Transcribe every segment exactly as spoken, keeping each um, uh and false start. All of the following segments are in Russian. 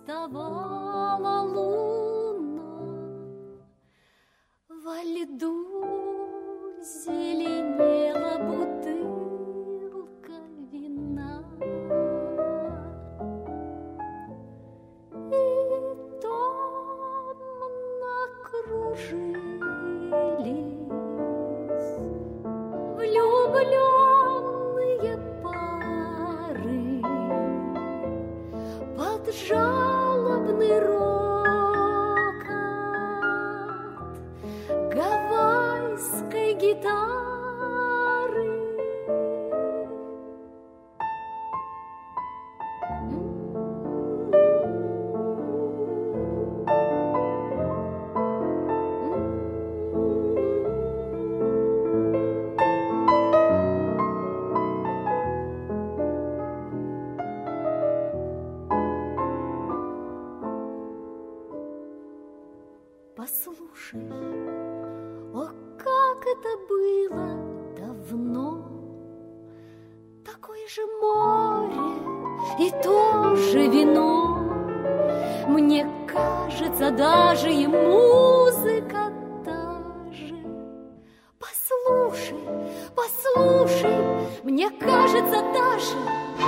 вставала луна, во льду зеленела бутылка вина, и томно кружились влюбленные пары под жалобный рокот гавайской гитары. Послушай, о, как это было давно, такое же море и то же вино. Мне кажется, даже и музыка та же. Послушай, послушай, мне кажется, та же.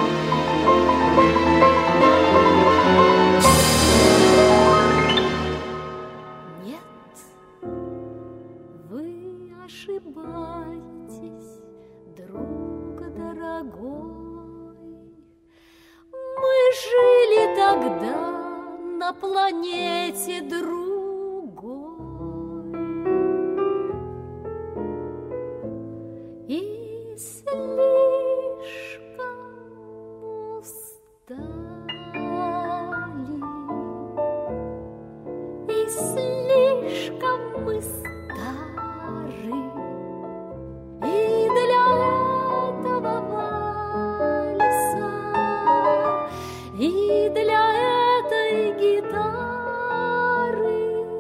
Ошибаетесь, друг дорогой. Мы жили тогда на планете другой, и слишком устали, и слишком мы стали. И для этой гитары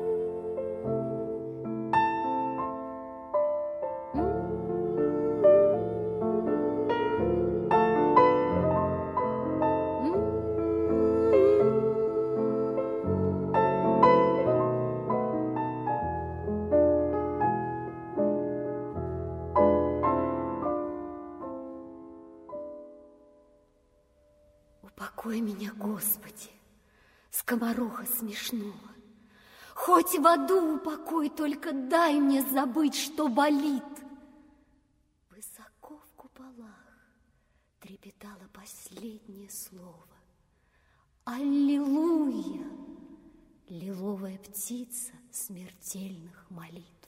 упокой меня, Господи, скомороха смешного. Хоть в аду упокой, только дай мне забыть, что болит. Высоко в куполах трепетало последнее слово. Аллилуйя, лиловая птица смертельных молитв.